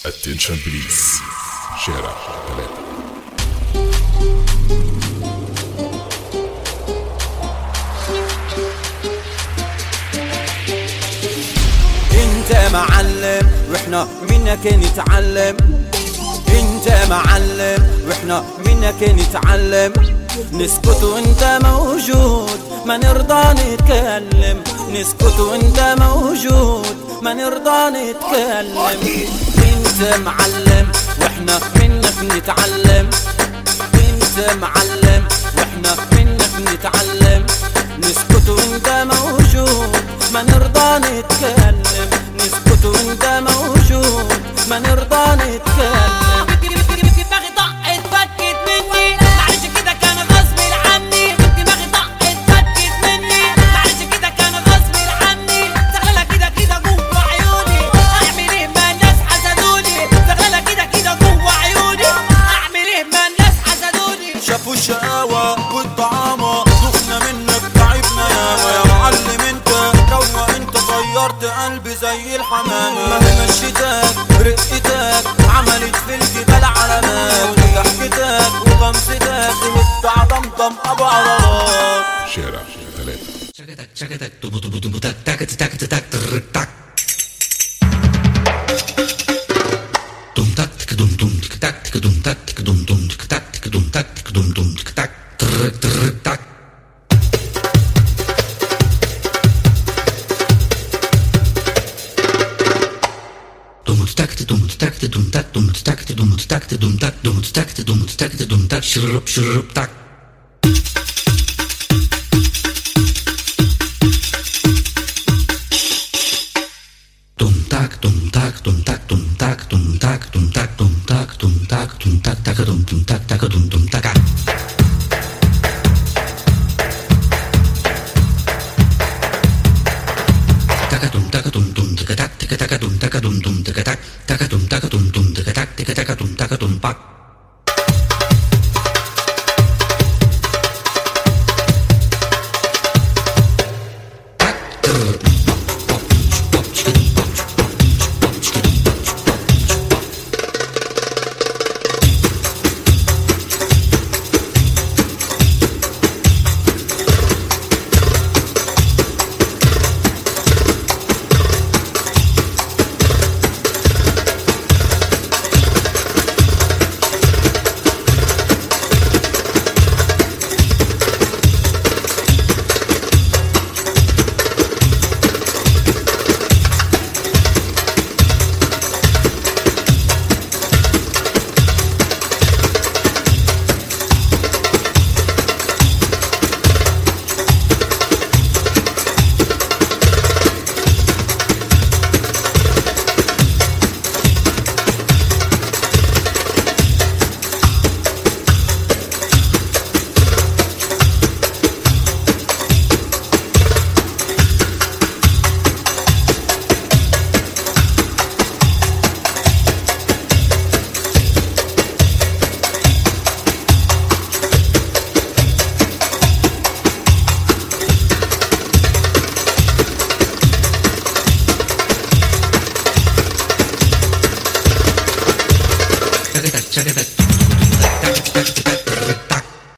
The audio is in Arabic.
اتنشن بليز. شارع 3. انت معلم واحنا منك نتعلم، انت معلم واحنا منك نتعلم. نسكت وانت موجود ما نرضى نتكلم، نسكت وانت موجود ما نرضى نتكلم. انت معلم واحنا منك نتعلم، انت معلم واحنا منك نتعلم. نسكت وانت موجود ما نرضى نتكلم، نسكت وانت موجود ما نرضى نتكلم. دماغي طقت فكت مني، معلش كده كان غصب عني. دماغي طقت فكت مني، معلش كده كان غصب عني. زغلله كده كده جوه عيوني، اعمل ايه ما الناس حسدوني. زغلله كده كده جوه عيوني، اعمل ايه ما الناس حسدوني. شافوا الشقاوة والطعامة دخنا منك تعبنا ياما يا معلم. انت روق انت طيرت قلبي زي الحمامة. مهما مشيتك رقتك عملت في الجبال علامات، وضحكتك وغمستك وبتاع ضمضم ابو عضلات. شارع 3. شكتك شكتك تبو تبو تبو تك تك تك تك تك تك دم تك تك دم دم تك تك تك دم تك تك دم دم تك تك تك دم تك تك دم دم تك تك تك تك تك. دم تك دم تك دم تك دم تك دم تك دم تك دم تك دم تك دم تك شرب شرب تك. Dum tak dum tak dum tak dum tak dum tak dum tak dum tak dum tak dum tak tak dum dum tak tak dum dum tak. Tak dum tak dum dum tak tak tak dum tak dum dum tak tak tak dum tak dum dum tak tak tak dum tak dum pak.